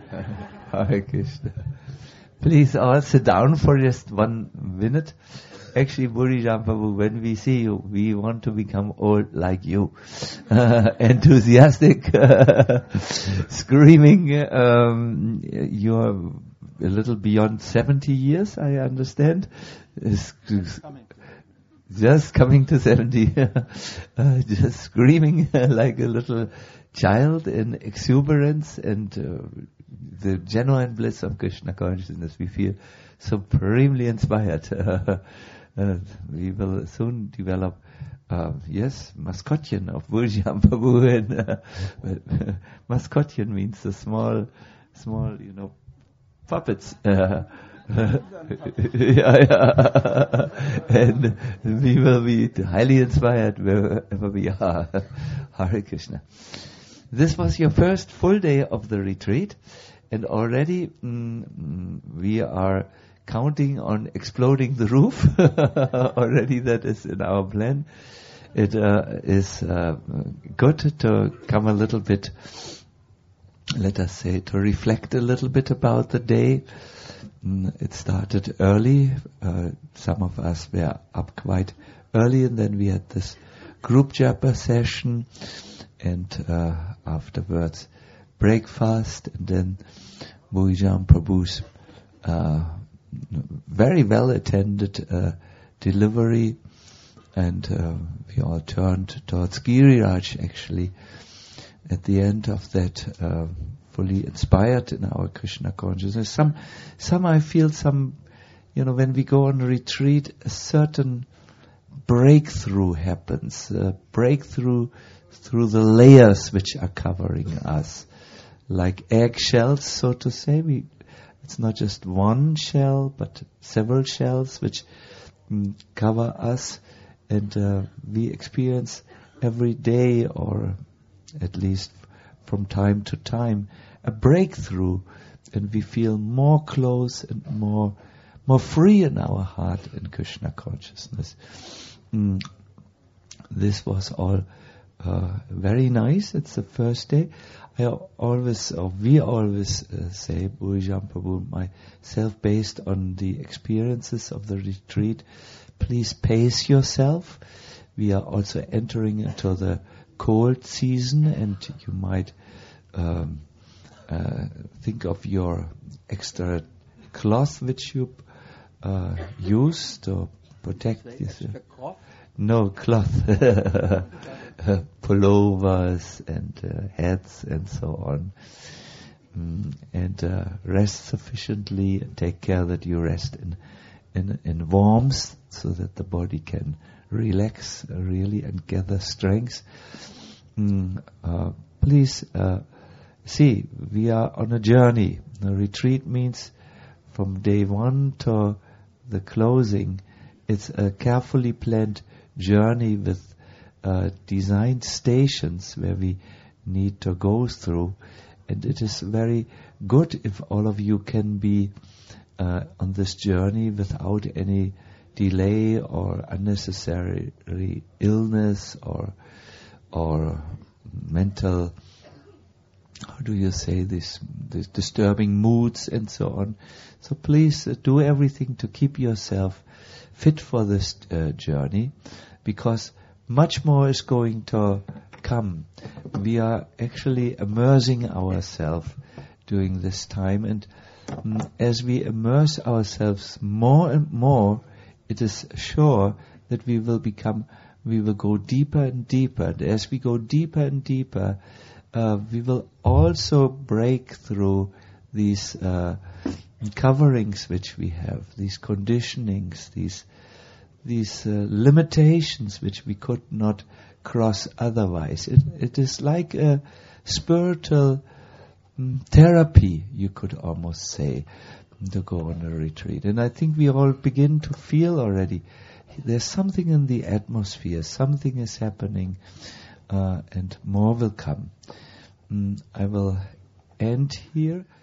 Hare Krishna. Please all sit down for just 1 minute. Actually, Burijan Prabhu, when we see you, we want to become old like you. Enthusiastic, screaming. You're a little beyond 70 years, I understand. Just coming to 70. Just screaming like a little child in exuberance and the genuine bliss of Krishna consciousness. We feel supremely inspired. We will soon develop, maskotchen of Burijan Prabhu. And maskotchen means the small, puppets. And we will be highly inspired wherever we are. Hare Krishna. This was your first full day of the retreat, and already we are counting on exploding the roof. Already that is in our plan. It is good to come a little bit, let us say, to reflect a little bit about the day. It started early. Some of us were up quite early, and then we had this group japa session, and afterwards breakfast, and then Burijan Prabhu's very well attended delivery, and we all turned towards Giriraj actually at the end of that, fully inspired in our Krishna consciousness. Some I feel when we go on retreat, a certain breakthrough happens, breakthrough through the layers which are covering us, like eggshells, so to say. It's not just one shell, but several shells which cover us, and we experience every day, or at least from time to time, a breakthrough, and we feel more close and more free in our heart in Krishna consciousness. This was all very nice. It's the first day. We always say, Burijan Prabhu, myself, based on the experiences of the retreat, please pace yourself. We are also entering into the cold season, and you might think of your extra cloth which you use to protect this. No, cloth. Pullovers and hats and so on. And rest sufficiently, and take care that you rest in warmth, so that the body can relax really and gather strength. Please see, we are on a journey. The retreat means from day 1 to the closing. It's a carefully planned journey with designed stations where we need to go through, and it is very good if all of you can be on this journey without any delay or unnecessary illness or mental, how do you say this disturbing moods and so on. So please do everything to keep yourself fit for this journey, because much more is going to come. We are actually immersing ourselves during this time, and as we immerse ourselves more and more, it is sure that we will go deeper and deeper. And as we go deeper and deeper, we will also break through these coverings which we have, these conditionings, these limitations which we could not cross otherwise. It is like a spiritual therapy, you could almost say, to go on a retreat. And I think we all begin to feel already there's something in the atmosphere, something is happening, and more will come. I will end here.